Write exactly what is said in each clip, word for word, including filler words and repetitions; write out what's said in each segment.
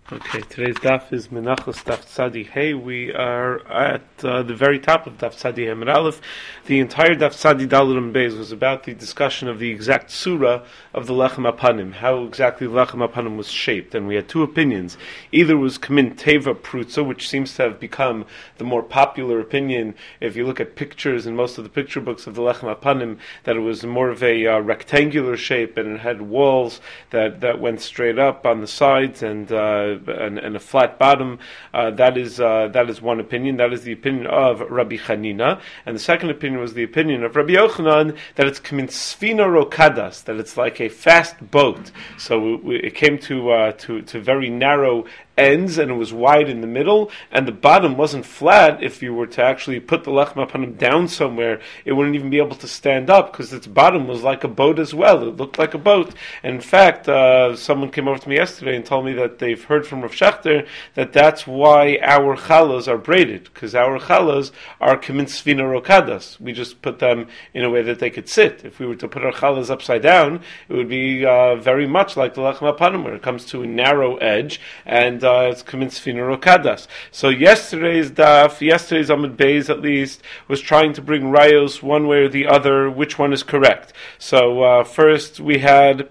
Okay, today's daf is Menachos Daf Tzadi Hey. We are at uh, the very top of Daf Tzadi Hey Amud Aleph. The entire Daf Tzadi Daled Beis was about the discussion of the exact surah of the Lechem Apanim, how exactly the Lechem Apanim was shaped, and we had two opinions. Either was Kamin Teva Prutza, which seems to have become the more popular opinion if you look at pictures in most of the picture books of the Lechem Apanim, that it was more of a uh, rectangular shape and it had walls that, that went straight up on the sides and uh, And, and a flat bottom. Uh, that is uh, that is one opinion. That is the opinion of Rabbi Chanina. And the second opinion was the opinion of Rabbi Yochanan that it's kamin sfina rokadas, that it's like a fast boat. So it, it came to uh, to to very narrow ends, and it was wide in the middle, and the bottom wasn't flat. If you were to actually put the lechem apanim down somewhere, it wouldn't even be able to stand up, because its bottom was like a boat as well. It looked like a boat. And in fact, uh, someone came over to me yesterday and told me that they've heard from Rav Shechter that that's why our chalas are braided, because our chalas are kamin sfina rokadas. We just put them in a way that they could sit. If we were to put our chalas upside down, it would be uh, very much like the lechem apanim, where it comes to a narrow edge, and Uh, it's kamin sfina rokadas. So yesterday's daf, yesterday's Amud Beis at least, was trying to bring rayos one way or the other, which one is correct. So uh, first we had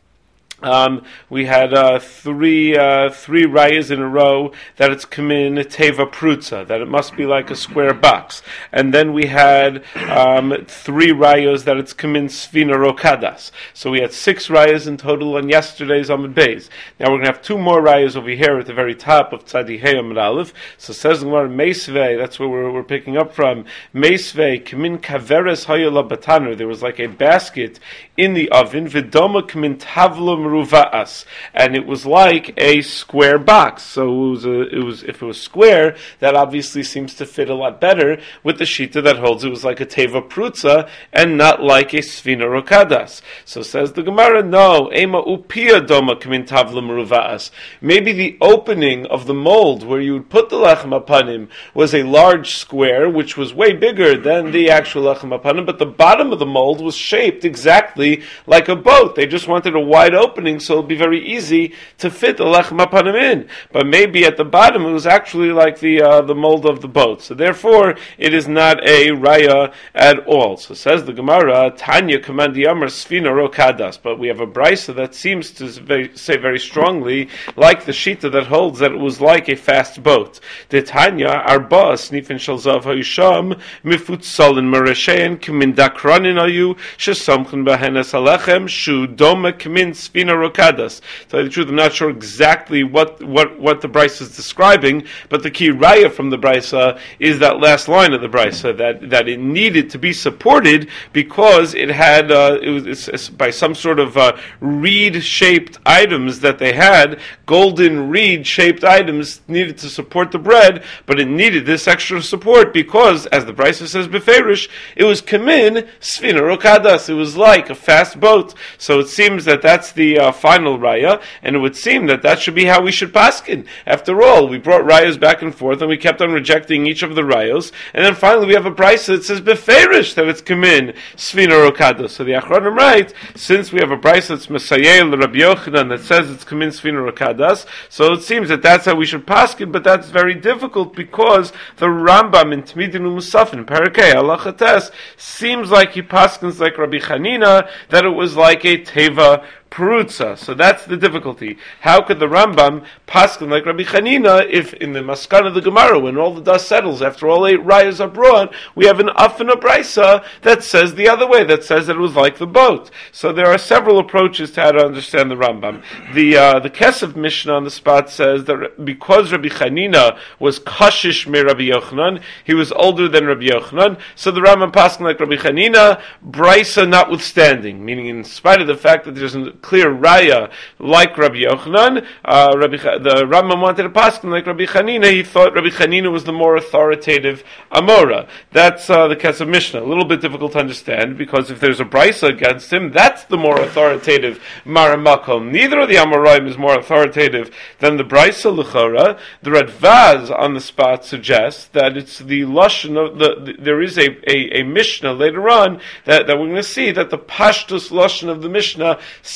Um, we had uh, three uh, three rayas in a row that it's kamin teva prutza, that it must be like a square box, and then we had um, three rayos that it's kamin sfina rokadas. So we had six rayas in total on yesterday's Amud Beis. Now we're going to have two more rayas over here at the very top of Tzadi Hey Amud Aleph. So says the Gemara Meisvei, that's where we're, we're picking up from. Meisvei kamin kaveres hayala bataner. There was like a basket in the oven. Vidoma kamin tavlum ruva'as, and it was like a square box. So it was, a, it was if it was square, that obviously seems to fit a lot better with the shita that holds it was like a teva prutza and not like a sfina rokadas. So says the Gemara, no, ema upia doma kamin tavlam ruva'as. Maybe the opening of the mold where you would put the lechem apanim was a large square, which was way bigger than the actual lechem apanim, but the bottom of the mold was shaped exactly like a boat. They just wanted a wide opening, so it'll be very easy to fit the lechem apanim in. But maybe at the bottom it was actually like the uh, the mold of the boat. So therefore, it is not a raya at all. So says the Gemara, Tanya Kamandi Amar Sfina Rokadas. But we have a brisa that seems to very, say very strongly, like the shita that holds that it was like a fast boat. The Tanya Arba Snifin Shalzav Hayisham Mifutsalin Mareshein Kamin Dakranin Ayu Shesamkin Bahenas Alechem Shu Doma Kamin Sfina Rokadas. To tell you the truth, I'm not sure exactly what, what, what the Brisa is describing, but the key raya from the Brisa is that last line of the Brisa, that, that it needed to be supported because it had, uh, it was it's, it's by some sort of uh, reed-shaped items that they had, golden reed-shaped items needed to support the bread, but it needed this extra support because, as the Brisa says beferish, it was kamin sfina rokadas. It was like a fast boat. So it seems that that's the uh, final raya, and it would seem that that should be how we should paskin. After all, we brought rayas back and forth, and we kept on rejecting each of the rayos, and then finally we have a brisa that says beferish that it's kamin sfina rokadas. So the achronim write, since we have a brisa that's mesayel Rabbi Yochanan that says it's kamin sfina rokadas, so it seems that that's how we should paskin, but that's very difficult because the Rambam in Tmidin Umusafin Parakei Halacha Tes seems like he paskins like Rabbi Chanina that it was like a teva Perutza. So that's the difficulty. How could the Rambam paskin like Rabbi Chanina if in the Maskan of the Gemara, when all the dust settles after all eight rayas are brought, we have an Af and a Brisa that says the other way, that says that it was like the boat. So there are several approaches to how to understand the Rambam. The uh, the Kesef Mishnah on the spot says that because Rabbi Chanina was kashish me Rabbi Yochanan, he was older than Rabbi Yochanan, so the Rambam paskin like Rabbi Chanina, Brisa notwithstanding, meaning in spite of the fact that there's a clear raya like Rabbi Yochanan, uh, Rabbi Ch- the Rambam wanted to paskin like Rabbi Chanina. He thought Rabbi Chanina was the more authoritative Amora. That's uh, the Kesef Mishnah. A little bit difficult to understand because if there's a brisa against him, that's the more authoritative Maramakom. Neither of the Amoraim is more authoritative than the brisa L'chora. The Radvaz on the spot suggests that it's the lashon of the, the there is a, a, a Mishnah later on that, that we're going to see that the Pashtus lashon of the Mishnah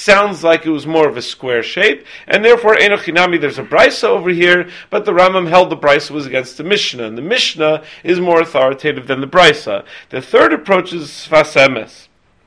sounds like it was more of a square shape, and therefore Eino Chinami, there's a brisa over here, but the Rambam held the brisa was against the Mishnah, and the Mishnah is more authoritative than the brisa. The third approach is Sfas Emes.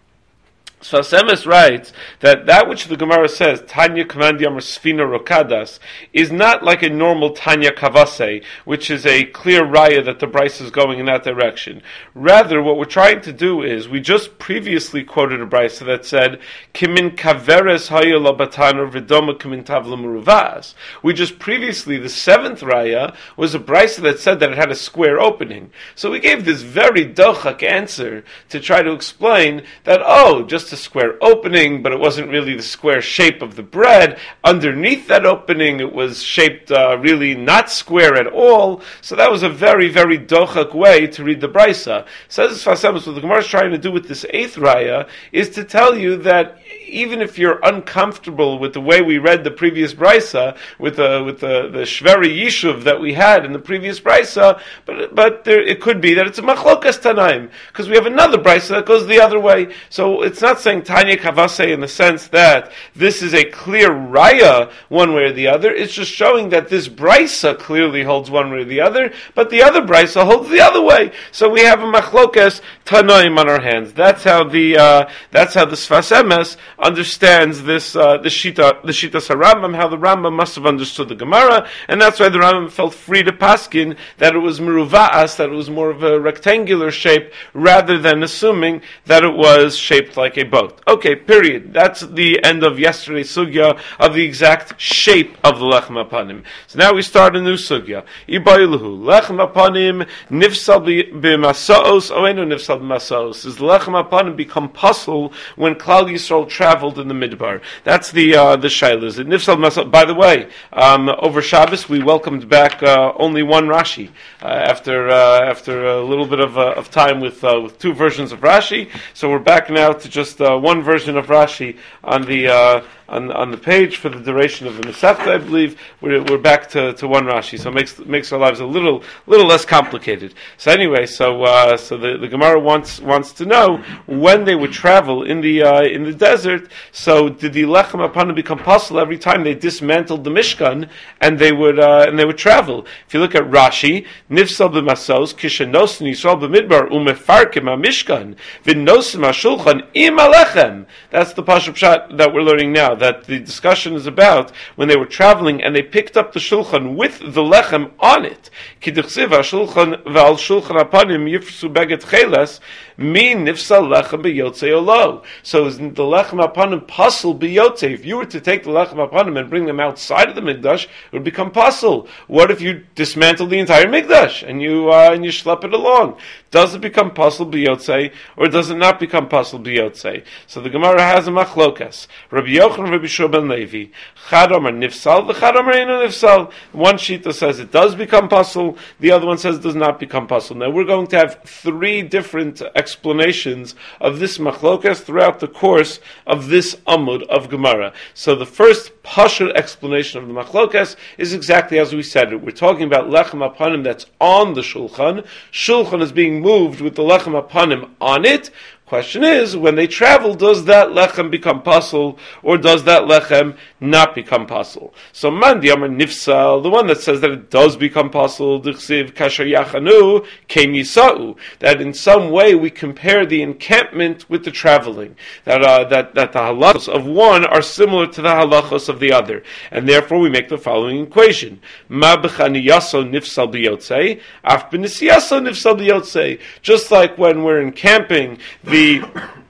Sfas Emes writes that that which the Gemara says, Tanya Kamandi Amar Sfina Rokadas, is not like a normal Tanya Kavase, which is a clear raya that the Bryce is going in that direction. Rather, what we're trying to do is, we just previously quoted a Bryce that said, Kimin Kaveres Haya Labatana Vidoma Kimin Tavla Muruvas. We just previously, the seventh raya, was a Bryce that said that it had a square opening. So we gave this very dochak answer to try to explain that, oh, just a square opening, but it wasn't really the square shape of the bread. Underneath that opening, it was shaped uh, really not square at all. So that was a very, very dochak way to read the brisa. Says Sfas Emes, what the Gemara is trying to do with this eighth raya is to tell you that even if you're uncomfortable with the way we read the previous brisa, with the with the, the shveri yishuv that we had in the previous brisa, but but there, it could be that it's a machlokas tanaim, because we have another brisa that goes the other way. So it's not saying Tanya Kavase in the sense that this is a clear raya one way or the other. It's just showing that this brisa clearly holds one way or the other, but the other brisa holds the other way. So we have a machlokas tanaim on our hands. That's how the uh, that's how the Sfas Emes understands this uh, the shita the shita Rambam, how the Rambam must have understood the Gemara, and that's why the Rambam felt free to paskin that it was meruva'as, that it was more of a rectangular shape, rather than assuming that it was shaped like a boat. Okay, period. That's the end of yesterday's sugya of the exact shape of the lechem apanim. So now we start a new sugya. Ibayluhu lechem apanim nifsal b'masaos oenu nifsal b'masaos. Does the lechem apanim become puzzle when Klal Yisrael traveled in the midbar? That's the uh, the shayla. Is it nifsal b'masaos? By the way, um, over Shabbos we welcomed back uh, only one Rashi uh, after uh, after a little bit of uh, of time with uh, with two versions of Rashi. So we're back now to just uh, one version of Rashi on the uh, on on the page for the duration of the Masechta. I believe we're we're back to, to one Rashi, so it makes makes our lives a little little less complicated. So anyway, so uh, so the, the Gemara wants wants to know when they would travel in the uh, in the desert. So did the lechem apanim become possible every time they dismantled the Mishkan and they would uh, and they would travel? If you look at Rashi, nifsal b'masos kishenos nisrael b'midbar umefarkim ha-mishkan v'nosim ha-shulchan im alechem. That's the Pashup Pshat that we're learning now, that the discussion is about when they were traveling and they picked up the shulchan with the lechem on it. Ki dichsiv ha-shulchan v'al shulchan apanim yifrsu beget cheles mi nifsal lechem b'yotzei olo. So is the lechem apanim pasul b'yotzei? If you were to take the lechem apanim and bring them outside of the Mikdash, it would become pasul. What if you dismantle the entire Mikdash and you uh, and you schlep it along? Does it become pasul b'yotzei, or does it not become pasul b'yotzei? So the Gemara has a machlokas. Rabbi Yochanan, Rabbi Shua ben Levi, Chad Omer nifsal, v'Chad Omer eino nifsal. One shita says it does become pasul, the other one says it does not become pasul. Now we're going to have three different explanations of this machlokas throughout the course of this amud of Gemara. So the first pashut explanation of the machlokas is exactly as we said it. We're talking about lechem apanim that's on the shulchan. Shulchan is being moved with the lechem apanim on it. Question is, when they travel, does that lechem become pasul, or does that lechem not become pasul? So man di amar nifsal, the one that says that it does become pasul, dichsiv kasher yachanu ken yisau, that in some way we compare the encampment with the traveling, that uh, that that the halachos of one are similar to the halachos of the other, and therefore we make the following equation: ma b'chaniyaso nifsal biyotzei, af b'nisiyaso nifsal biyotzei. Just like when we're encamping, the The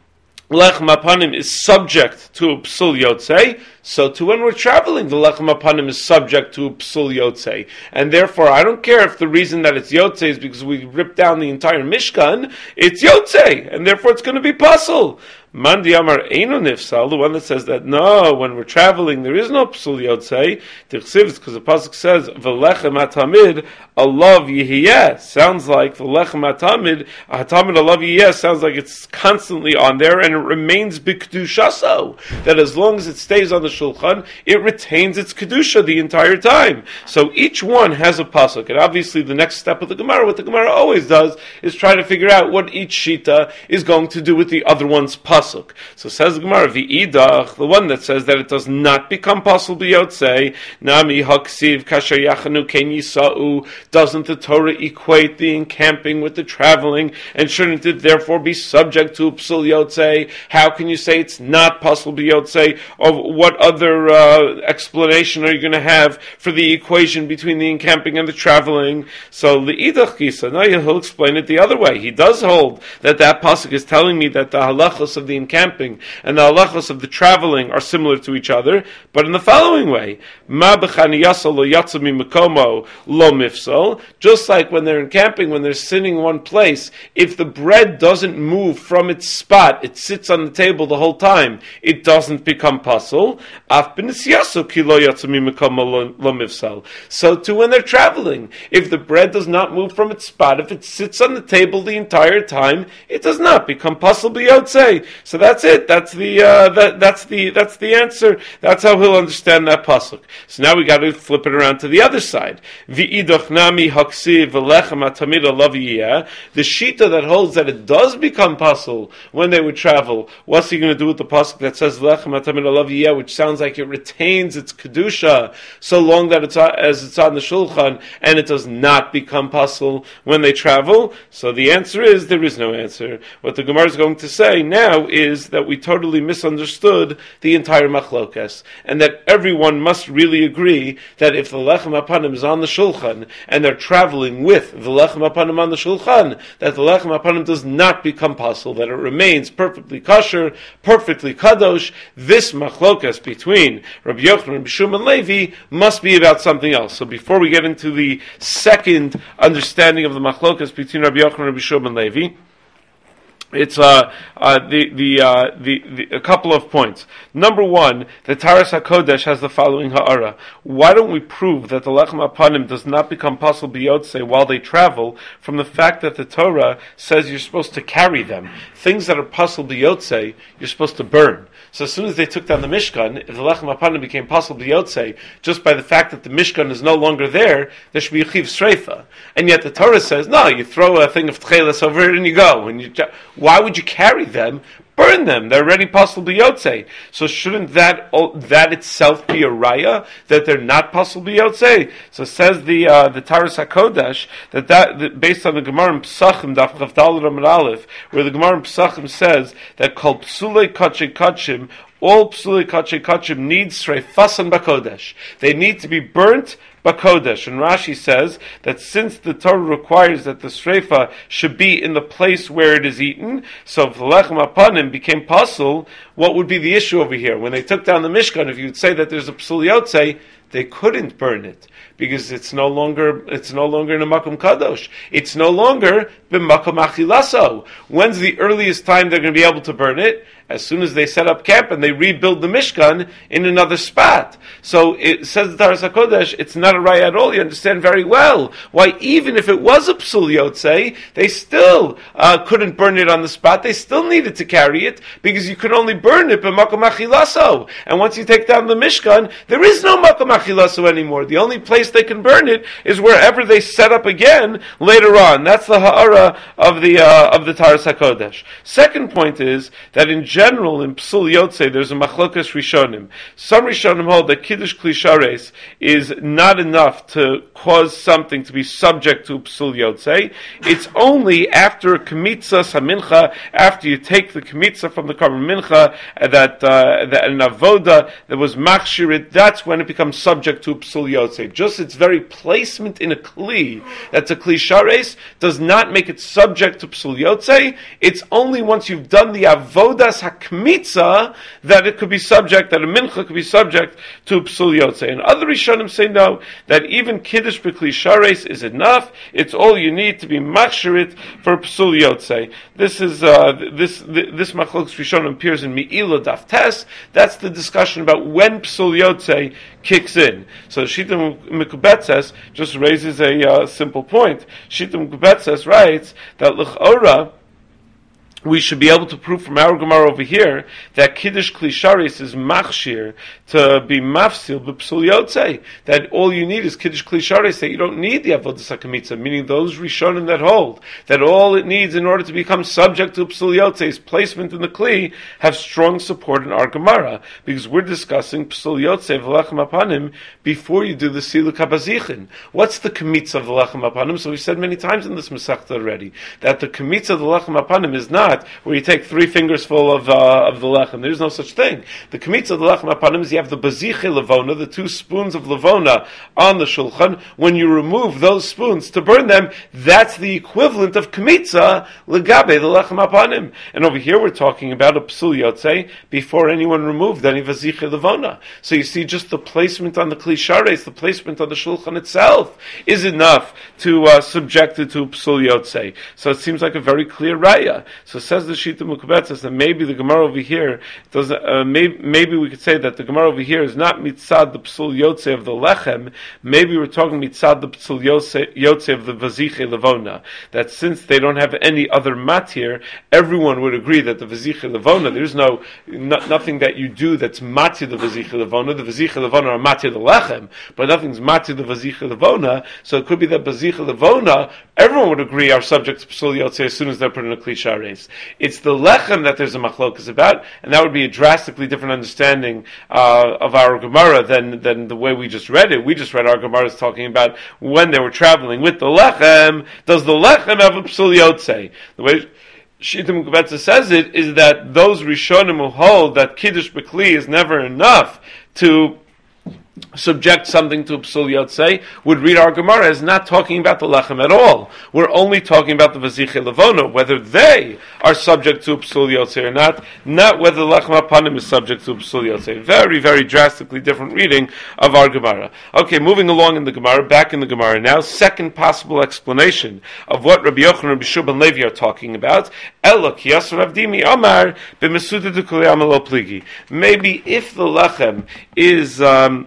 lechem apanim is subject to a psul yotzei, so too when we're traveling, the lechem apanim is subject to a psul yotzei. And therefore, I don't care if the reason that it's yotzei is because we ripped down the entire Mishkan, it's yotzei, and therefore it's going to be pasul. Mandi Amar Eino Nifsal, the one that says that no, when we're traveling there is no psul yotzei. Tichsiv, because the pasuk says v'lechem atamid alav yihiyeh. Sounds like v'lechem atamid atamid alav yihiyeh. Sounds like it's constantly on there and it remains b'kedushaso. That as long as it stays on the shulchan, it retains its kedusha the entire time. So each one has a pasuk, and obviously the next step of the Gemara, what the Gemara always does, is try to figure out what each shita is going to do with the other one's pasuk. So says the Gemara, v'idach, the one that says that it does not become pasuk b'yotzei, nami haksiv kasher yachanu ken yisa'u, doesn't the Torah equate the encamping with the traveling, and shouldn't it therefore be subject to psul yotzei? How can you say it's not pasuk b'yotzei? Of what other uh, explanation are you going to have for the equation between the encamping and the traveling? So l'idach kisa, now he'll explain it the other way. He does hold that that pasuk is telling me that the halachos of the encamping and the halachos of the traveling are similar to each other, but in the following way, ma b'chaniyasa lo yatsa mimakomo lo mifsal, just like when they're encamping, when they're sitting in one place, if the bread doesn't move from its spot, it sits on the table the whole time, it doesn't become pasul. Af b'nisyaso ki lo yatsa mimakomo lo mifsal. So too when they're traveling, if the bread does not move from its spot, if it sits on the table the entire time, it does not become pasul b'yotzei. So that's it. That's the uh, that, that's the that's the answer. That's how he'll understand that pasuk. So now we got to flip it around to the other side. V'idach nami haksiv v'lechem atamida laviyeh. The shita that holds that it does become pasul when they would travel. What's he going to do with the pasuk that says lechem atamida laviyeh, which sounds like it retains its kedusha so long that it's as it's on the shulchan, and it does not become pasul when they travel? So the answer is there is no answer. What the Gemara is going to say now is that we totally misunderstood the entire machlokas, and that everyone must really agree that if the lechem apanim is on the shulchan and they're traveling with the lechem apanim on the shulchan, that the lechem apanim does not become pasul, that it remains perfectly kosher, perfectly kadosh. This machlokas between Rabbi Yochanan and Bishum and Levi must be about something else. So before we get into the second understanding of the machlokas between Rabbi Yochanan and Bishum and Levi, It's uh, uh, the the, uh, the the a couple of points. Number one, the Taras HaKodesh has the following ha'ara. Why don't we prove that the lechem apanim does not become pasul b'yotzei while they travel from the fact that the Torah says you're supposed to carry them? Things that are pasul b'yotzei, you're supposed to burn. So as soon as they took down the Mishkan, if the lechem apanim became pasul b'yotzei, just by the fact that the Mishkan is no longer there, there should be a chiv sreifa. And yet the Torah says, no, you throw a thing of tcheles over it and you go. And you, why would you carry them? Burn them. They're already pasul b'yotzei. So shouldn't that that itself be a raya that they're not pasul b'yotzei? So says the uh, the Taras HaKodesh that, that that based on the Gemara in Pesachim Daf Chav Daled Amud Aleph, where the Gemara in Pesachim says that kol psulei kachei kachim, all psulei kachei kachim need sreifasan b'kodesh. They need to be burnt Bakodesh. And Rashi says that since the Torah requires that the sreifa should be in the place where it is eaten, so if the lechem apanim became pasul, what would be the issue over here? When they took down the Mishkan, if you would say that there's a psul yotzei, they couldn't burn it because it's no longer it's no longer in a makom kadosh. It's no longer b'makom achilaso. When's the earliest time they're going to be able to burn it? As soon as they set up camp and they rebuild the Mishkan in another spot. So it says the Taras HaKodesh, it's not a raya at all. You understand very well why even if it was a psul yotzei, they still uh, couldn't burn it on the spot. They still needed to carry it because you could only burn it b'makom achilaso. And once you take down the Mishkan, there is no makom achilaso anymore. The only place they can burn it is wherever they set up again later on. That's the ha'ara of the uh, of the Taras HaKodesh. Second point is that in general in psul yotzei there's a machlokas rishonim. Some rishonim hold that kiddush klishares is not enough to cause something to be subject to psul yotzei. It's only after a kmitza samincha, after you take the kmitza from the karban mincha, that uh, that an avoda that was machshirit, that's when it becomes subject to psul yotzei. Just its very placement in a kli, that's a kli shares, does not make it subject to psul yotzei. It's only once you've done the avodas hakmitza that it could be subject, that a mincha could be subject to psul yotzei. And other rishonim say no, that even kiddush b'kli shares is enough. It's all you need to be machshirit for psul yotzei. This is uh, this this machlokes rishonim appears in Me'ila Daf Tes. That's the discussion about when psul yotzei kicks in. So Shita Mekubetzes just raises a uh, simple point. Shita Mekubetzes writes that l'chora, we should be able to prove from our Gemara over here that Kiddush Kli Sharis is machshir to be mafsil b'psul yotzei. That all you need is Kiddush Kli Sharis, that you don't need the Avodas HaKamitza, meaning those Rishonim that hold that all it needs in order to become subject to psul yotzei's placement in the Kli have strong support in our Gemara, because we're discussing psul yotzei v'lechem apanim before you do the Siluk HaBazichin. What's the Kamitza of the lechem apanim? So we've said many times in this Masechta already that the Kamitza of the lechem apanim is not where you take three fingers full of uh, of the lechem. There's no such thing. The kamitza of the lechem apanim is you have the baziche levona, the two spoons of levona on the shulchan. When you remove those spoons to burn them, that's the equivalent of kamitza legabe the lechem apanim. And over here we're talking about a psul yotzei before anyone removed any vaziche levona. So you see, just the placement on the kli shares, the placement on the shulchan itself, is enough to uh, subject it to psul yotzei. So it seems like a very clear raya. So says the Shita Mukabetzes that maybe the Gemara over here doesn't. Uh, maybe, maybe we could say that the Gemara over here is not mitzad the psul yotze of the lechem. Maybe we're talking mitzad the psul yotze of the vaziche levona. That since they don't have any other matir, everyone would agree that the vaziche levona, there's no, no nothing that you do that's matir the vaziche levona. The vaziche levona are matir the lechem, but nothing's matir the vaziche levona. So it could be that vaziche levona, everyone would agree are subject to psul yotze as soon as they're put in a kli shares. It's the lechem that there's a machlokas about, and that would be a drastically different understanding uh, of our Gemara than than the way we just read it. We just read our Gemara is talking about when they were traveling with the lechem. Does the lechem have a psul yotzei? The way Shita Mukabetza says it is that those Rishonim who hold that Kiddush B'Kli is never enough to subject something to psul yotzei would read our Gemara as not talking about the lechem at all. We're only talking about the vaziche levona, whether they are subject to psul yotzei or not, not whether the lechem apanim is subject to psul yotzei. Very, very drastically different reading of our Gemara. Okay, moving along in the Gemara, back in the Gemara now, second possible explanation of what Rabbi Yochanan and Rabbi Shua ben Levi are talking about. Ela ki yasser Rav Dimi Amar b'mesuda d'kulei amal lo pligi. Maybe if the lechem is um,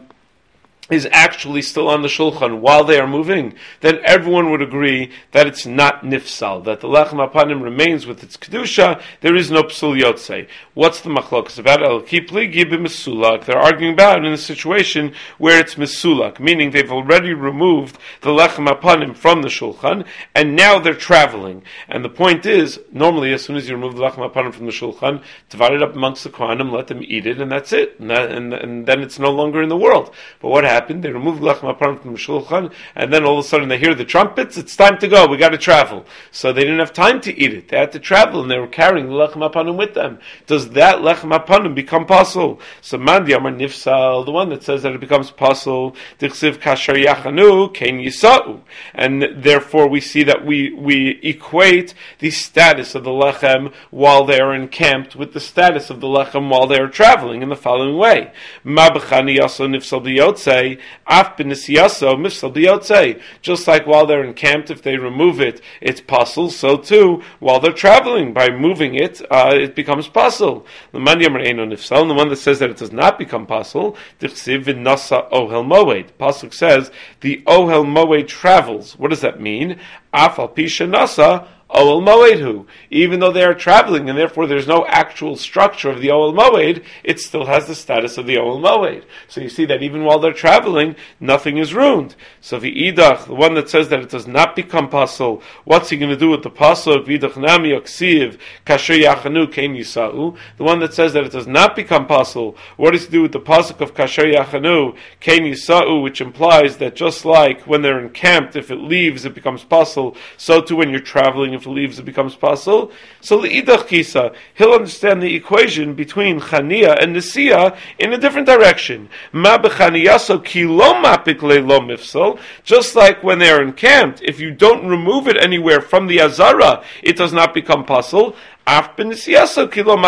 is actually still on the shulchan while they are moving, then everyone would agree that it's not nifsal, that the lechem apanim remains with its kedusha. There is no psul yotzei. What's the machlokas about? El kipli gibe mesulak. They're arguing about in a situation where it's mesulak, meaning they've already removed the lechem apanim from the shulchan, and now they're traveling. And the point is, normally as soon as you remove the lechem apanim from the shulchan, divide it up amongst the kohanim, let them eat it, and that's it. And, that, and, and then it's no longer in the world. But what happened? They removed lechem apanim from the shulchan, and then all of a sudden they hear the trumpets. It's time to go. We got to travel. So they didn't have time to eat it. They had to travel, and they were carrying the lechem apanim with them. Does that lechem apanim become possible? So Mandi Amar Nifsal, the one that says that it becomes possible, Dichsiv Kasher Yachanu Kein Yisau, and therefore we see that we we equate the status of the lechem while they are encamped with the status of the lechem while they are traveling in the following way: Ma b'chani yaso nifsal b'yotzei. Just like while they're encamped, if they remove it, it's puzzle. So too, while they're traveling, by moving it, uh, it becomes puzzle. The one that says that it does not become puzzle, the pasuk says the ohel moed travels. What does that mean? Afal pisha nasa. Oel Moed, even though they are traveling and therefore there's no actual structure of the Oel Moed, it still has the status of the Oel Moed. So you see that even while they're traveling, nothing is ruined. So the Idach, the one that says that it does not become pasul, what's he going to do with the pasuk? Vidach nami oksiv kasher yachanu kein yisau. The one that says that it does not become pasul, what does he do with the pasuk of kasher yachanu kein yisau, which implies that just like when they're encamped, if it leaves, it becomes pasul. So too when you're traveling, if it leaves, it becomes pasul. So leidach kisa, he'll understand the equation between chaniya and nesiya in a different direction. Ma b'chaniyaso ki lo mapik le lo mifsal. Just like when they are encamped, if you don't remove it anywhere from the azara, it does not become pasul. So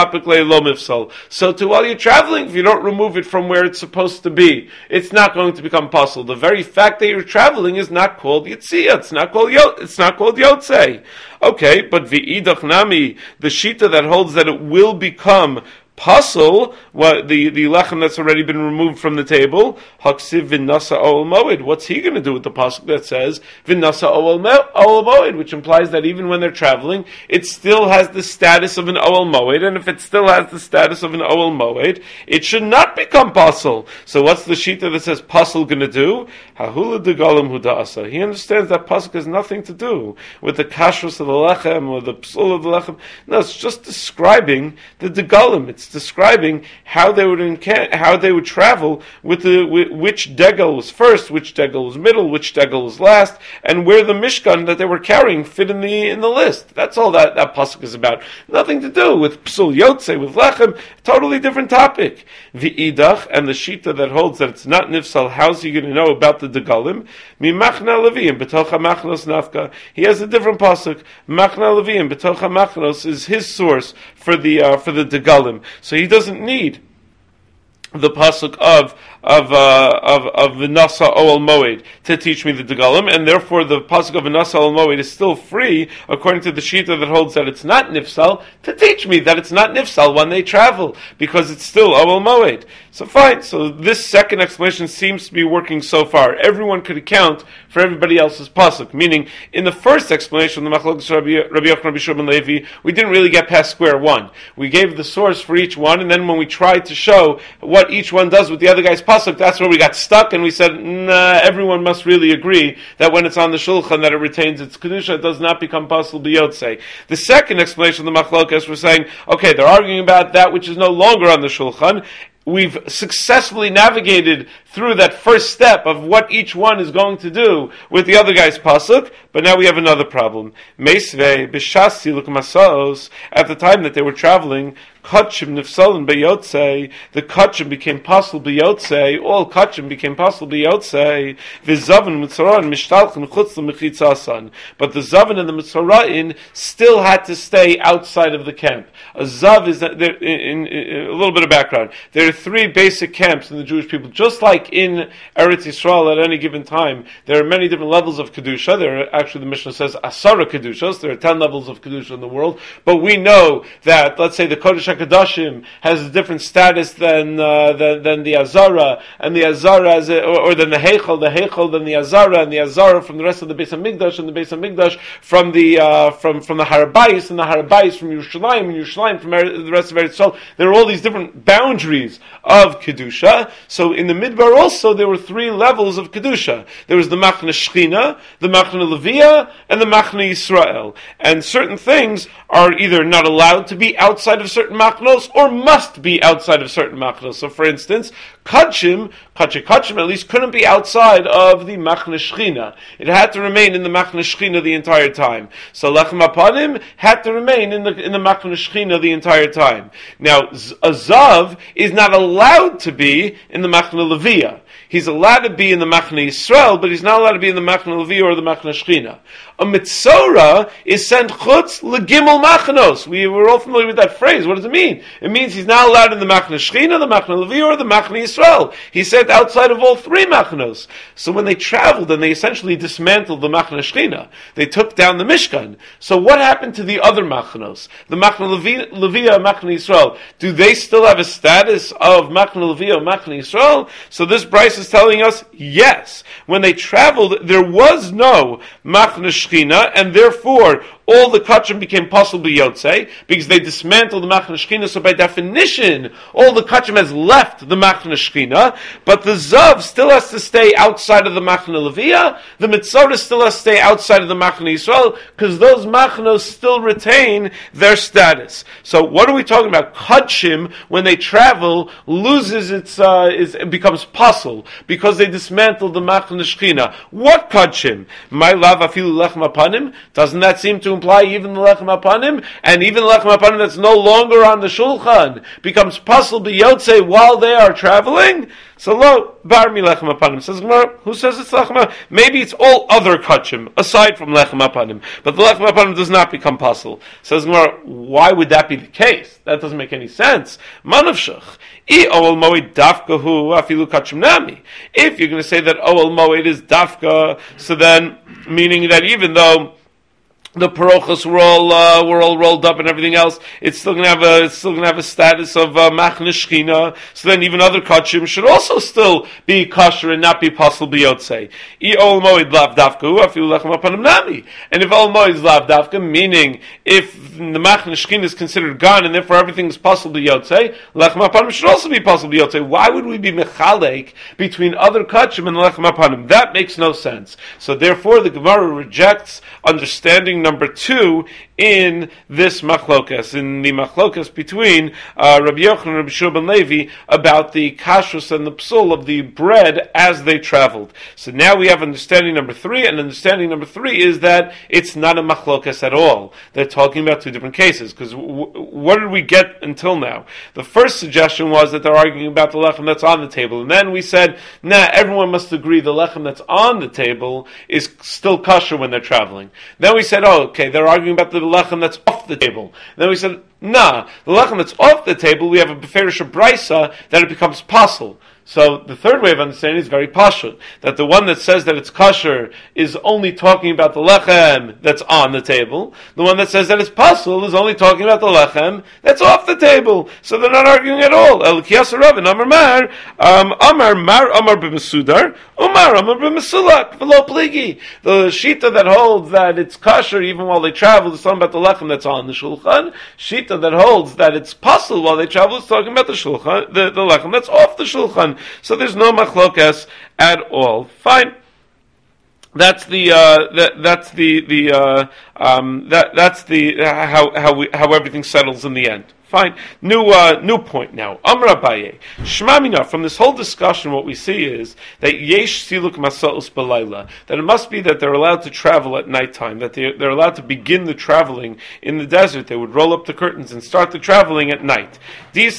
too, while you're traveling, if you don't remove it from where it's supposed to be, it's not going to become pasul. The very fact that you're traveling is not called yitzia. It's not called yot. It's not called yotzei. Okay, but v'idach nami, the shita that holds that it will become Pasul, what the, the lechem that's already been removed from the table, haksiv v'nasa oel moed. What's he going to do with the pasuk that says v'nasa oel moed, which implies that even when they're traveling, it still has the status of an oel moed, and if it still has the status of an oel moed, it should not become pasul. So what's the shita that says pasul going to do? Hahula degalim huda'asa. He understands that pasuk has nothing to do with the kashrus of the lechem or the psul of the lechem. No, it's just describing the degalim. It's describing how they would enca- how they would travel with the with, which degel was first, which degel was middle, which degel was last, and where the mishkan that they were carrying fit in the in the list. That's all that that pasuk is about. Nothing to do with psul yotze, with lechem. Totally different topic. V'idach, and the shita that holds that it's not nifsal. How's he going to know about the degalim? Mimachna leviyim betocha machnos nafka. He has a different pasuk. Machna leviyim betocha machnos is his source for the uh, for the degalim. So he doesn't need the pasuk of of uh, of of V'nasa Oel Moed to teach me the degalim, and therefore the pasuk of V'nasa Oel Moed is still free, according to the shita that holds that it's not nifsal, to teach me that it's not nifsal when they travel, because it's still Oel Moed. So fine, so this second explanation seems to be working so far. Everyone could account for everybody else's pasuk, meaning in the first explanation, the Machlokes Rabbi Yochanan, Rabbi Shimon Levi, we didn't really get past square one. We gave the source for each one, and then when we tried to show what each one does with the other guy's pasuk, that's where we got stuck, and we said, nah, everyone must really agree that when it's on the shulchan that it retains its kedusha, it does not become pasul b'yotzei. The second explanation of the Machlokes was saying, okay, they're arguing about that which is no longer on the shulchan. We've successfully navigated through that first step of what each one is going to do with the other guy's pasuk, but now we have another problem. Meisvei b'shasi l'kmasos, at the time that they were traveling, kachim nifsalin beyotzei, the kachim became pasul beyotzei, all kachim became pasul beyotzei, v'zavin mitzrayin mishtalchin chutz l'mechitzasan, but the zavin and the mitzrayin still had to stay outside of the camp. A zav is, that there, in, in, in, a little bit of background, there are three basic camps in the Jewish people, just like in Eretz Yisrael at any given time. There are many different levels of Kedusha. There are, actually the Mishnah says Asara Kedushas. There are ten levels of Kedusha in the world. But we know that, let's say, the Kodesh HaKadoshim has a different status than uh, than, than the Azara, and the Azara, as a, or, or than the Heichel, the Heichel, then the Azara, and the Azara from the rest of the Beis HaMikdash, and the Beis HaMikdash from the uh, from from the Harabais, and the Harabais from Yerushalayim, and Yerushalayim from the rest of Eretz Yisrael. There are all these different boundaries of Kedusha. So in the Midbar also there were three levels of Kedusha. There was the Machna Shechina, the Machna Levia, and the Machna Yisrael. And certain things are either not allowed to be outside of certain Machnos or must be outside of certain Machnos. So for instance, Kachim, Kachim, Kachim at least couldn't be outside of the Machna Shechina. It had to remain in the Machna Shechina the entire time. So Lechem Apanim had to remain in the in the Machna Shechina the entire time. Now, a Zav is not allowed to be in the Machna Levia. He's allowed to be in the Machna Yisrael, but he's not allowed to be in the Machna Levia or the Machna Shechina. A Mitzora is sent chutz legimel machnos. We were all familiar with that phrase. What does it mean? It means he's not allowed in the Machna Shechina, the Machna Levia, or the Machna Yisrael. He's sent outside of all three Machnos. So when they traveled and they essentially dismantled the Machna Shechina, they took down the Mishkan. So what happened to the other Machnos? The Machna Levia, Levia Machna Yisrael. Do they still have a status of Machna Levia, Machna Yisrael? So this Bryce is telling us, yes. When they traveled, there was no Machna Shechina, and therefore all the kachim became pasul b'yotzei because they dismantled the Machna Shechina. So by definition, all the kachim has left the Machna Shechina, but the zav still has to stay outside of the Machna Levia. The mitzvah still has to stay outside of the Machna Yisrael because those machnos still retain their status. So what are we talking about? Kachim, when they travel, loses its uh, is it becomes pasul because they dismantled the Machna Shechina. What kachim? My love afilu lechem apanim. Doesn't that seem to imply even the lechem apanim, and even the lechem apanim that's no longer on the shulchan becomes pasul b'yotzei while they are traveling? So lo bar mi lechem apanim. Says Gemara, who says it's lechem apanim? Maybe it's all other kachim aside from lechem apanim, but the lechem apanim does not become pasul. Says Gemara, why would that be the case? That doesn't make any sense. Manavshach. I oel moed dafka hu afilu kachim nami. If you're going to say that oel moed is dafka, so then meaning that even though the parochos were all uh, were all rolled up and everything else, it's still gonna have a it's still gonna have a status of uh, machne shchina. So then even other kachim should also still be kosher and not be possible biyotze. I ol moed lav dafka afilu lechem apanim nami. And if ol moed is lav dafka, meaning if the machne shchina is considered gone and therefore everything is possible biyotze, lechem apanim should also be possible biyotze. Why would we be mechalek between other kachim and lechem apanim? That makes no sense. So therefore, the Gemara rejects understanding number two in this machlokas, in the machlokas between uh, Rabbi Yochanan and Rabbi Shua ben Levi about the kashrus and the psul of the bread as they traveled. So now we have understanding number three, and understanding number three is that it's not a machlokas at all. They're talking about two different cases, because w- what did we get until now? The first suggestion was that they're arguing about the lechem that's on the table, and then we said, nah, everyone must agree the lechem that's on the table is still kosher when they're traveling. Then we said, oh, okay, they're arguing about the lechem that's off the table. Then we said, nah, the lechem that's off the table, we have a beferish brisa that it becomes possible. So the third way of understanding is very pashut, that the one that says that it's kosher is only talking about the lechem that's on the table. The one that says that it's pasul is only talking about the lechem that's off the table. So they're not arguing at all. El kiyasa Rav and Amar Mar, um, Amar Mar Amar b'Mesudar, Umar Amar b'Mesulak, v'lo pligi. The shita that holds that it's kosher even while they travel is talking about the lechem that's on the shulchan. Shita that holds that it's pasul while they travel is talking about the shulchan, the, the lechem that's off the shulchan. So there's no machlokas at all. Fine. That's the uh, that that's the the uh, um, that that's the uh, how how we how everything settles in the end. Fine. New uh, new point now. Amar Abaye. Shema mina. From this whole discussion, what we see is that yesh siluk masaus balayla. That it must be that they're allowed to travel at nighttime. That they they're allowed to begin the traveling in the desert. They would roll up the curtains and start the traveling at night. Because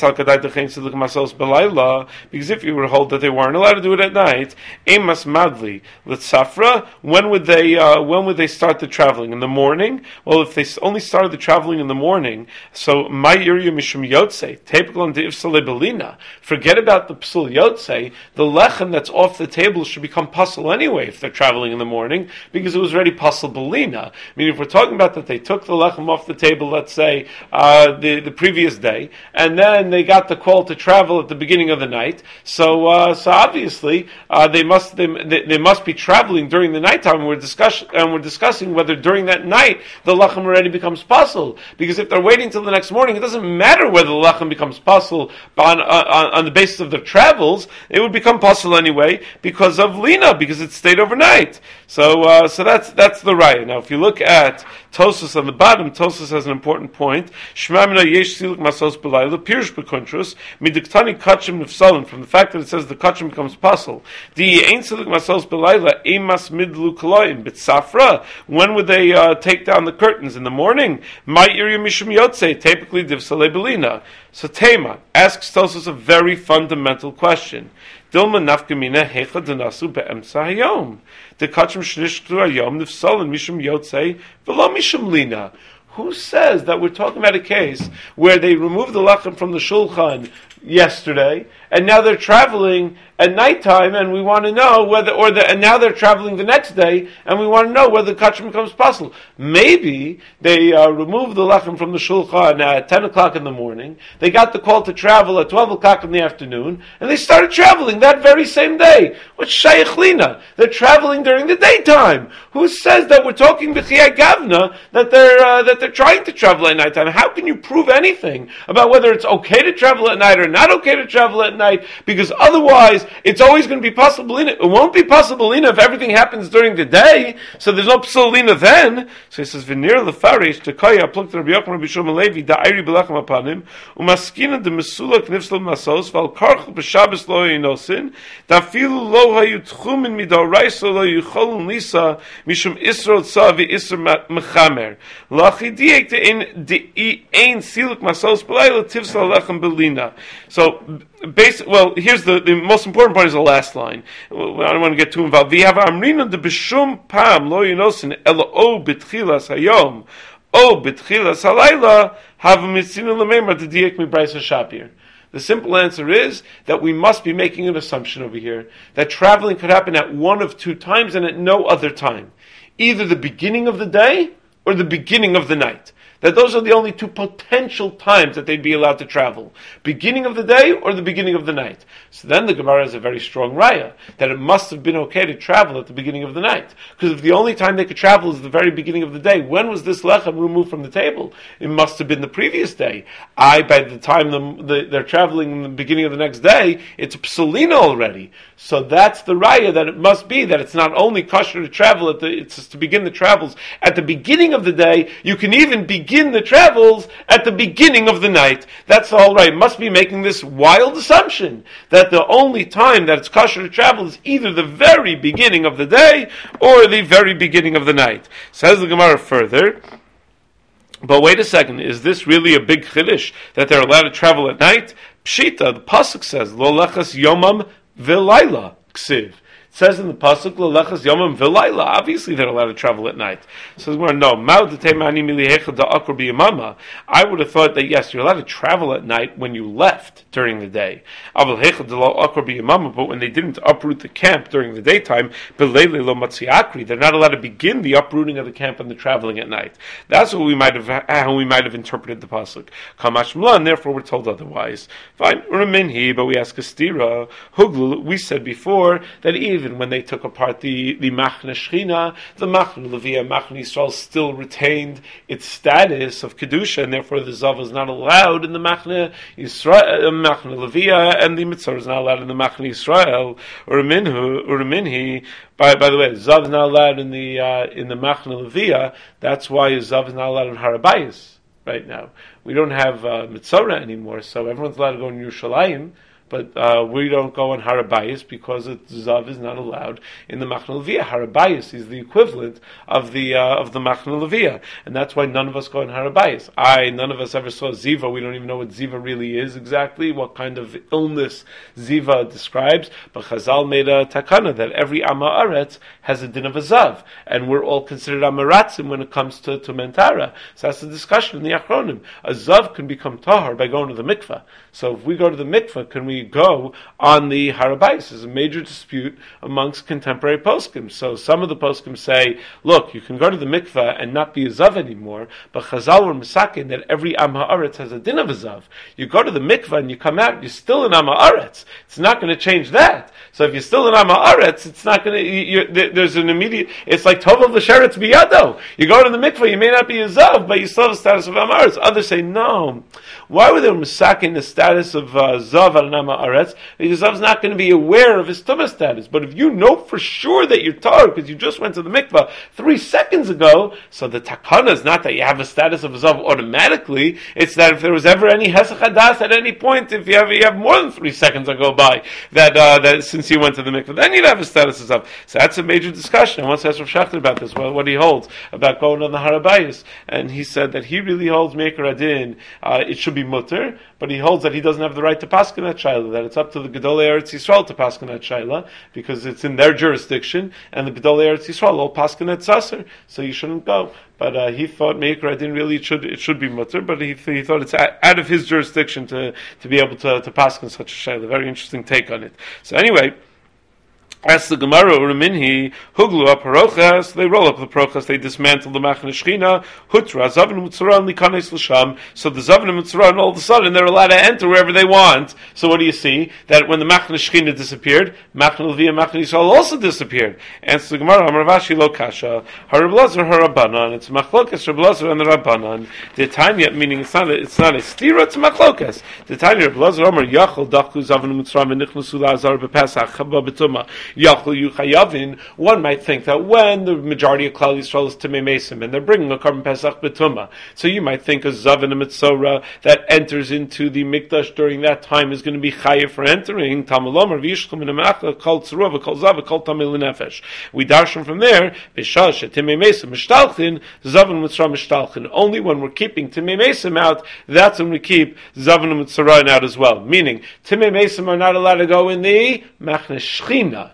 if you were told that they weren't allowed to do it at night, emas madli l'tzafra. When would they uh, when would they start the traveling? In the morning? Well, if they only started the traveling in the morning, so my Mishum Yotze, Tepikon de Ifsale Belina. Forget about the Psul Yotze. The lechem that's off the table should become pasul anyway if they're traveling in the morning, because it was already pasul Belina. I mean, if we're talking about that they took the lechem off the table, let's say, uh, the, the previous day, and then they got the call to travel at the beginning of the night, so uh, so obviously uh, they must they, they must be traveling during the nighttime, and we're, discuss- and we're discussing whether during that night the lechem already becomes pasul, because if they're waiting till the next morning, it doesn't matter whether the lechem becomes pasul on, on on the basis of their travels. It would become pasul anyway because of lina, because it stayed overnight. So uh, so that's that's the raya. Now, if you look at Tosfos on the bottom, Tosfos has an important point. Shema mina yesh siluk masos b'layla pirush b'kontrus midiktani kachim nefsalim, from the fact that it says the kachim becomes pasul. Di ein siluk masos b'layla emas midlu koloim b'tzafra. When would they uh, take down the curtains? In the morning? My iriya mishum yotze, typically divsalei belina. So Tema asks Tosfos a very fundamental question. Dilma nafkamina hecha denasu be'emsa hayom. The kachim shnishtu hayom nifsalin mishum yotze v'lo mishum lina. Who says that we're talking about a case where they removed the lechem from the shulchan yesterday, and now they're traveling at nighttime, and we want to know whether, or the, and now they're traveling the next day, and we want to know whether the kachim becomes pasul. Maybe they uh, removed the lechem from the shulchan at ten o'clock in the morning, they got the call to travel at twelve o'clock in the afternoon, and they started traveling that very same day. What's shayach lina? They're traveling during the daytime. Who says that we're talking b'chiyai gavna, that they're, uh, that they're trying to travel at nighttime? How can you prove anything about whether it's okay to travel at night or not okay to travel at night? Because otherwise, it's always going to be possible. It won't be possible if everything happens during the day. So there's no psolina then. So he says, "V'nir lefarish tekaya pluked Rabbi Yochanan Rabbi Shua ben Levi da'iri b'lechem apanim umaskina de mesulak nifsel masos val karch b'shabes lo yinosin dafilu lo hayu tchumin midoraisa lo yucholun lisa mishum isro tza v'isr mechamer lachidiek de in de ein siluk masos b'layla tivsel lechem belina." So, basic, well, here's the, the most important part is the last line. I don't want to get too involved. We have amrina de b'shum pam lo yinosin elo o b'tchilas hayom o b'tchilas halayla have mitzina l'meimar to diek mi brayso shapir. The simple answer is that we must be making an assumption over here that traveling could happen at one of two times and at no other time. Either the beginning of the day or the beginning of the night. That those are the only two potential times that they'd be allowed to travel. Beginning of the day or the beginning of the night. So then the Gemara has a very strong raya, that it must have been okay to travel at the beginning of the night. Because if the only time they could travel is the very beginning of the day, when was this lechem removed from the table? It must have been the previous day. I, by the time the, the, they're traveling in the beginning of the next day, it's psolina already. So that's the raya, that it must be that it's not only kosher to travel at the, it's to begin the travels at the beginning of the day, you can even begin the travels at the beginning of the night. That's all right. Must be making this wild assumption that the only time that it's kosher to travel is either the very beginning of the day or the very beginning of the night. Says the Gemara further, but wait a second, is this really a big chiddush that they're allowed to travel at night? Pshita, the pasuk says, Lo lechas yomam v'layla ksiv. It says in the pasuk, "Lelechas yomam v'layla." Obviously, they're allowed to travel at night. So we're no. I would have thought that yes, you're allowed to travel at night when you left during the day. But when they didn't uproot the camp during the daytime, they're not allowed to begin the uprooting of the camp and the traveling at night. That's what we might have how we might have interpreted the pasuk. And therefore, we're told otherwise. Fine, but we ask a stira. We said before that even when they took apart the, the Machne Shechina, the Machne Levia, Machne Yisrael still retained its status of Kedusha, and therefore the Zav is not allowed in the Machne Yisrael, Machne Levia, and the Mitzvah is not allowed in the Machne Yisrael, or Minhu, or Minhi. By, by the way, Zav is not allowed in the, uh, in the Machne Levia, that's why Zav is not allowed in Harabayis right now. We don't have uh, Mitzvah anymore, so everyone's allowed to go in Yerushalayim, but uh, we don't go on Harabayis because it, Zav is not allowed in the Machne Levia. Harabayis is the equivalent of the uh, of the Machne Levia, and that's why none of us go on Harabayis. I, none of us ever saw Ziva. We don't even know what Ziva really is exactly, what kind of illness Ziva describes. But Chazal made a takana that every Amma Aretz has a din of a Zav, and we're all considered Amaratzim when it comes to, to Mentara. So that's the discussion in the Achronim. A Zav can become Tahar by going to the mikveh. So if we go to the mikveh, can we go on the Harabayis? There's a major dispute amongst contemporary poskim. So some of the poskim say, look, you can go to the mikveh and not be a Zav anymore, but Chazal were misakin that every Am Ha'aretz has a din of a Zav. You go to the mikveh and you come out, you're still an Am Ha'aretz. It's not going to change that. So if you're still an Am Ha'aretz, it's not going to, there's an immediate, it's like Tov L'Sheretz Biyado. You go to the mikveh, you may not be a Zav, but you still have the status of Am Ha'aretz. Others say, no. Why were they misakin the status of uh, Zav al Am Ha'aretz? Because Zav's not going to be aware of his Tumah status. But if you know for sure that you're Tar, because you just went to the mikveh three seconds ago, so the takana is not that you have a status of a Zav automatically, it's that if there was ever any Hesach Hadas at any point, if you have, you have more than three seconds that go by, that, uh, that since you went to the mikveh, then you'd have a status of Zav. So that's a major discussion. I once asked Rav Shachter about this, well, what he holds about going on the Harabayis, and he said that he really holds Meikar Adin, uh, it should be mutter, but he holds that he doesn't have the right to paskin that shayla, that it's up to the Gedolei Eretz Yisrael to paskin that shayla, because it's in their jurisdiction, and the Gedolei Eretz Yisrael all paskin at saser, so you shouldn't go. But uh, he thought Meikar Adin really it should it should be mutter, but he he thought it's out of his jurisdiction to to be able to to paskin such a shayla. Very interesting take on it. So anyway. As the Gemara Uraminhi, Huglu up Parochas, they roll up the Parochas, they dismantle the Machne Shechina, Hutra, Zavin Mutzara, and Likanes L'Sham. So the Zavin Mutzara, and all of a sudden they're allowed to enter wherever they want. So what do you see? That when the Machne Shechina disappeared, Machne Levi and Machne Yisrael also disappeared. And so the Gemara, Amaravashi Lo Kasha, Harablazer, Harabanan, it's Machlokas, Rablazer, and the Rabbanan. The Tanya, meaning it's not a, it's not a stira, it's a Machlokas. The Tanya, Rablazer, Amar, Yachol, Dachu, Zavin Mutzara, and Nichnasu Lazar, Bepesach, Chaba Betuma. One might think that when the majority of Klal Yisrael is Timei Mesim and they're bringing a Korban Pesach B'tumah, so you might think a Zav and a Mitzorah that enters into the Mikdash during that time is going to be Chayiv for entering. Tamalomar v'yishchum in a Me'acha Kol Tzruah Kol Zav Kol Tamil Nefesh. We darshan from there B'shal Timei Mesim Mishtalchin Zav and Mitzorah Mishtalchin. Only when we're keeping Timei Mesim out, that's when we keep Zav and Mitzorah out as well. Meaning Timei Mesim are not allowed to go in the Machne Shechina.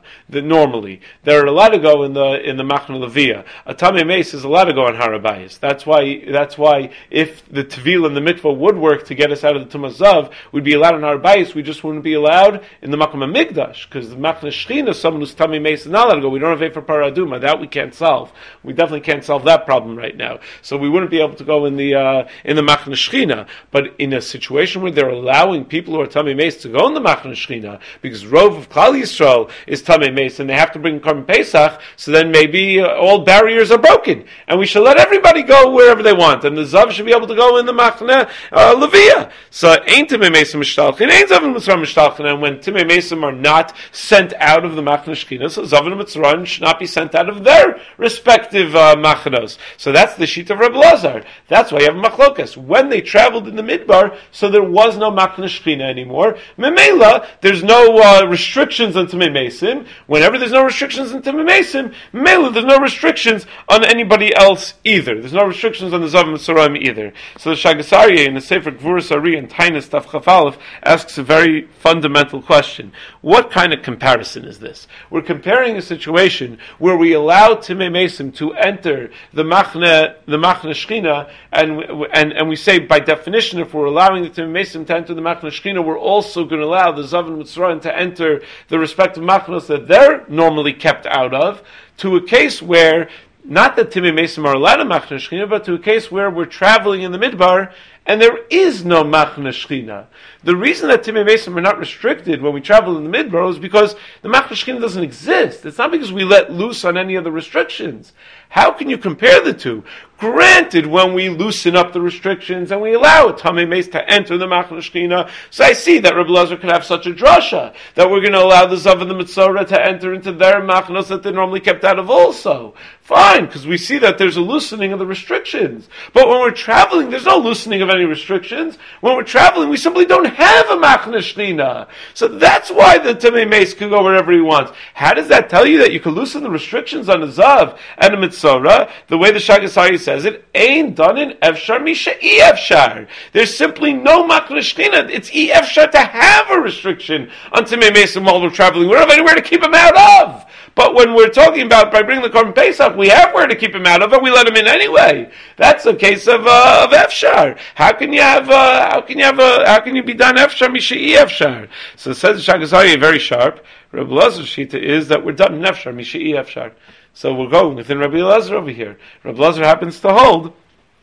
that normally they're allowed to go in the in the Machna Levia. A Tamei Meis is allowed to go on Har Habayis. That's why that's why if the Tevil and the Mikvah would work to get us out of the Tumas Zav, we'd be allowed on Har Habayis. We just wouldn't be allowed in the Makom HaMikdash, because the Machna Shechina, someone who's Tamei Meis is not allowed to go. We don't have Efer Paraduma. That we can't solve. We definitely can't solve that problem right now. So we wouldn't be able to go in the uh, in the Machna Shechina. But in a situation where they're allowing people who are Tamei Meis to go in the Machna Shechina, because Rov of Klal Yisrael is Tamei Meis, and they have to bring Korban Pesach, so then maybe uh, all barriers are broken, and we should let everybody go wherever they want, and the Zav should be able to go in the Machna uh, Levia. So ain't Tamei Meis Mishtalchin, ain't Zav and Mitzrayim Mishtalchin, and when Tamei Meis are not sent out of the Machna Shechina, so Zav and Mitzrayim should not be sent out of their respective uh, Machnos. So that's the sheet of Reb Lazar. That's why you have Machlokas. When they traveled in the Midbar, so there was no Machna Shechina anymore. Memela, there's no uh, restrictions on Tamei Meisim. Whenever there's no restrictions on Tamei Meisim, Memela, there's no restrictions on anybody else either. There's no restrictions on the Zav and Mitzrayim either. So the Shagas Aryeh in the Sefer Gvuras Ari and Tainus Taf Chaf Aleph asks a very fundamental question. What kind of comparison is this? We're comparing a situation where we allow Tamei Meisim to enter the Machna, the Machna Shechina, and, and, and we say by definition, if we're allowing the Tamei Meisim to enter the Machna Shechina, we're also going to allow the Zav and Mitzrayim to enter the respective Machnos that they're normally kept out of, to a case where, not that Tamei Meisim are allowed in Machna Shechina, but to a case where we're traveling in the Midbar, and there is no Machna Shechina. The reason that Tamei Meisim are not restricted when we travel in the Midbar is because the Machna Shechina doesn't exist. It's not because we let loose on any of the restrictions. How can you compare the two? Granted, when we loosen up the restrictions and we allow a Tamei Meis to enter the Machna Shechina, so I see that Reb Lazar could have such a drasha, that we're going to allow the Zav and the Mitzorah to enter into their Machnos that they're normally kept out of also. Fine, because we see that there's a loosening of the restrictions. But when we're traveling, there's no loosening of any restrictions. When we're traveling, we simply don't have a Machna Shechina. So that's why the Tamei Meis can go wherever he wants. How does that tell you that you can loosen the restrictions on a Zav and a Mitzorah? The way the Shagas Aryeh says it, ain't done in Efshar Misha E Efshar. There's simply no Machna Shechina. It's E Efshar to have a restriction on Tamei Meisim while we're traveling. We don't have anywhere to keep him out of. But when we're talking about by bringing the Korban Pesach, we have where to keep him out of, and we let him in anyway. That's a case of uh, of Efshar. How can you have? Uh, how can you have? Uh, how can you be done Efshar Misha E Efshar? So it says the Shagas Aryeh very sharp. Reb Lazar's shita is that we're done in Efshar Misha E Efshar. So we're going within Rabbi Elazar over here. Rabbi Elazar happens to hold.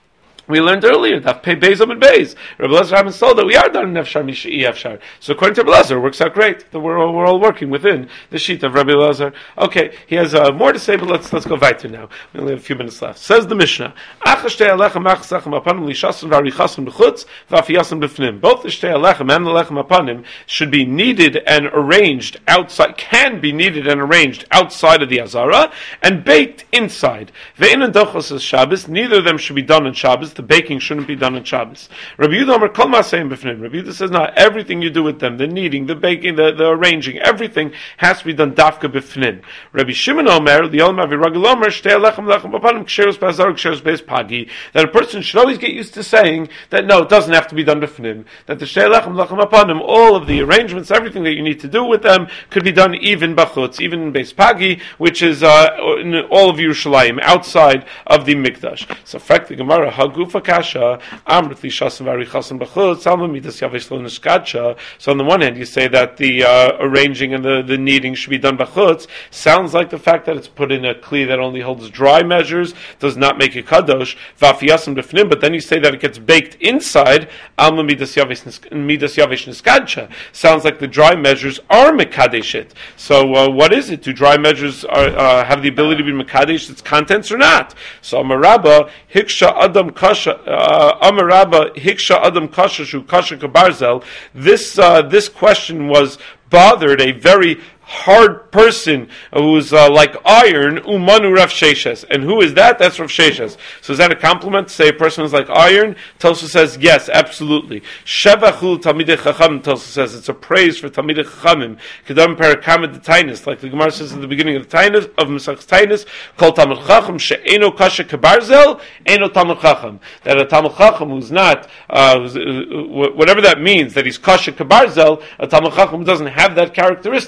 We learned earlier that pay Beis Amid Beis. Rabbi Elazar happens to hold that we are done in Efshar Misha E Efshar. So according to Rabbi Elazar, it works out great. That we're all, we're all working within the sheet of Rabbi Elazar. Okay, he has uh, more to say, but let's let's go weiter now. We only have a few minutes left. Says the Mishnah: Both the Shtei Alechem and the Lechem Apanim should be kneaded and arranged outside. Can be kneaded and arranged outside of the Azara and baked inside. Ve'inin dochos is Shabbos. Neither of them should be done on Shabbos. The baking shouldn't be done on Shabbos. Rabbi Yehuda Omer Kol Ma'aseim B'fnim. Rabbi Yehuda says, no, everything you do with them, the kneading, the baking, the, the arranging, everything has to be done dafka b'fnim. Rabbi Shimon Omer, the Omer Viragil Omer, Shtei Alechem Lechem Apanim, Ksheros B'Azar, Ksheros Beis Pagi, that a person should always get used to saying that no, it doesn't have to be done b'fnim. That the Shtei Alechem Lechem Apanim, all of the arrangements, everything that you need to do with them, could be done even b'chutz, even in Beis Pagi, which is uh, in all of Yerushalayim, outside of the Mikdash. So, fact the Gemara, Haguf. So on the one hand, you say that the uh, arranging and the, the kneading should be done b'chutz. Sounds like the fact that it's put in a kli that only holds dry measures does not make it kadosh. But then you say that it gets baked inside. Sounds like the dry measures are mekadesh. So uh, what is it? Do dry measures are, uh, have the ability to be mekadesh its contents or not? So Amarabba hiksha adam kasha. Amarabba hiksha adam kasha shu kasha kabarzel. This uh, this question was bothered a very hard person who's uh, like iron, umanu Rav Sheshes. And who is that? That's Rav Sheshes. So is that a compliment to say a person is like iron? Tosa says, yes, absolutely. Shevachul Talmidei Chachamim, Tosa says, it's a praise for Talmidei Chachamim. Kedam Perikamid the Tainus, like the Gemara says at the beginning of the Tainus, of Mesach Tainus, called Talmid Chacham, she'eno kasha kebarzel, eno Talmid Chacham. That a Talmid Chacham who's not, uh, who's, uh, whatever that means, that he's kasha kebarzel, a Talmid Chacham who doesn't have that characteristic is not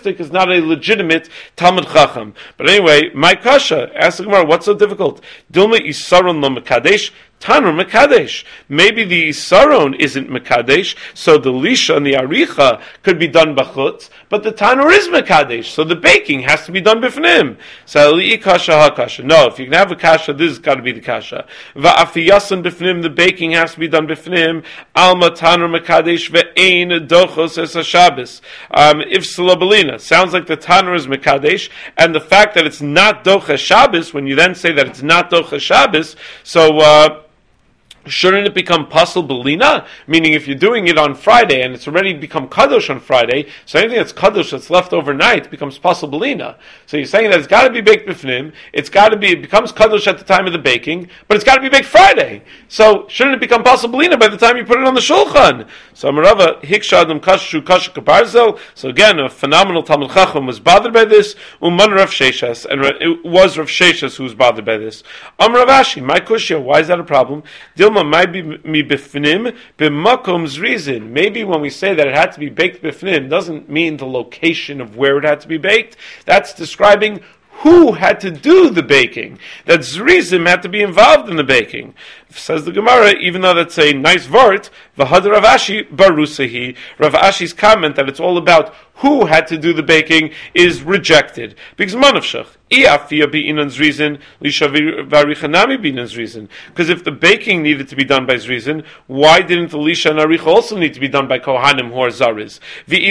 not a legitimate Talmud Chacham. But anyway, my kasha, ask the Gemara, what's so difficult? Dilma isaron lo mekadesh. Tanur Mekadesh. Maybe the Isaron isn't Mekadesh, so the Lisha and the Aricha could be done Bachutz, but the Tanur is Mekadesh, so the baking has to be done Bifnim. So Li Kasha HaKasha. No, if you can have a Kasha, this has got to be the Kasha. Va'afiyasan Bifnim, the baking has to be done Bifnim. Alma Tanur Mekadesh ve'ein dochos es HaShabbos. Um, if Salabelina, sounds like the Tanur is Mekadesh, and the fact that it's not Docha Shabbos, when you then say that it's not Docha Shabbos, so, uh, shouldn't it become Pasal Belina? Meaning if you're doing it on Friday and it's already become Kadosh on Friday, so anything that's Kadosh that's left overnight becomes Pasal Belina. So you're saying that it's got to be baked Bifnim, it's got to be, it becomes Kadosh at the time of the baking, but it's got to be baked Friday. So shouldn't it become Pasal Belina by the time you put it on the Shulchan? So Amarava, Hiksha Adam Kashu Kasha Kaparzel, so again, a phenomenal Talmud Chacham was bothered by this, Uman Rav Sheshas, and it was Rav Sheshas who was bothered by this. Amar Rav Ashi, my kushya, why is that a problem? Might be mi bifnim b'makom's reason. Maybe when we say that it had to be baked bifnim, doesn't mean the location of where it had to be baked. That's describing who had to do the baking. That Zrizim had to be involved in the baking. Says the Gemara, even though that's a nice vart, v'had Rav Ashi barusahi. Rav Ashi's comment that it's all about who had to do the baking is rejected. Because manavshach. Because if the baking needed to be done by Zrizin, why didn't the Lisha and Aricha also need to be done by Kohanim who are Zaris?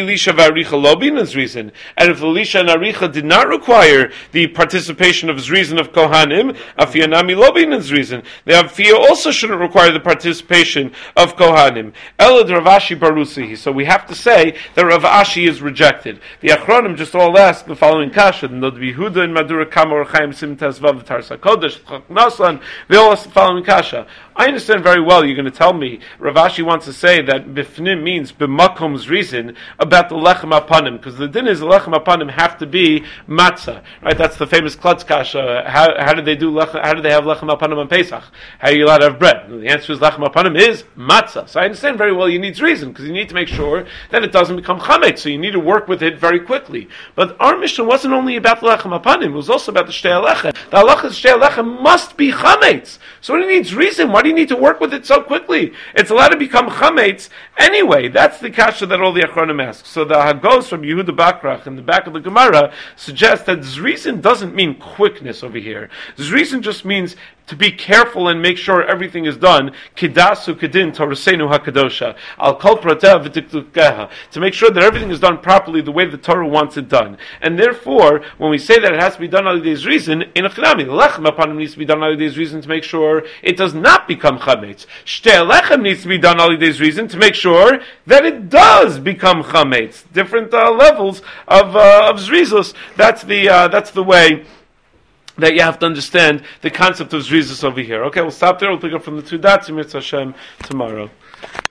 And if the Lisha and Aricha did not require the participation of Zrizin of Kohanim, the Afiyah also shouldn't require the participation of Kohanim. Elad Rav Ashi barusihi. So we have to say that Rav Ashi is rejected. The Achronim just all ask the following kasha: Nod Yehuda and Madura Kamor Chaim Sim Tazvav Tarsa Kodesh Nasan. They all ask the following kasha. I understand very well. You're going to tell me Rav Ashi wants to say that bifnim means b'makom's reason about the lechem apanim, because the din is the lechem apanim have to be matzah, right? That's the famous klutz kasha. How, how did they do lechem, how did they have lechem apanim on Pesach? How are you allowed to have bread? And the answer is lechem apanim is matzah. So I understand very well you need reason, because you need to make sure that it doesn't become chametz. So you need to work with it very quickly. But our mission wasn't only about the lechem apanim; it was also about the shtei alechem. The halacha shtei alechem must be chametz. So it needs reason. Why do you need to work with it so quickly? It's allowed to become chametz anyway. That's the kasha that all the achronim ask. So the Hagos from Yehuda Bakrach in the back of the Gemara suggests that zrizin doesn't mean quickness over here. Zrizin just means to be careful and make sure everything is done. Kidasu kedin torasenu hakadosha al kol pratev v'tiktukeha, to make sure that everything is done properly the way the Torah wants it done. And therefore, when we say that it has to be done on this reason, in a chinami, the lechem apanim needs to be done on this reason to make sure it does not become chametz. Shtei lechem needs to be done on this reason to make sure that it does become chametz. Different uh, levels of uh, of zrizus. That's the uh, that's the way that you have to understand the concept of zrizus over here. Okay, we'll stop there. We'll pick up from the two dots in Mitzvah Hashem tomorrow.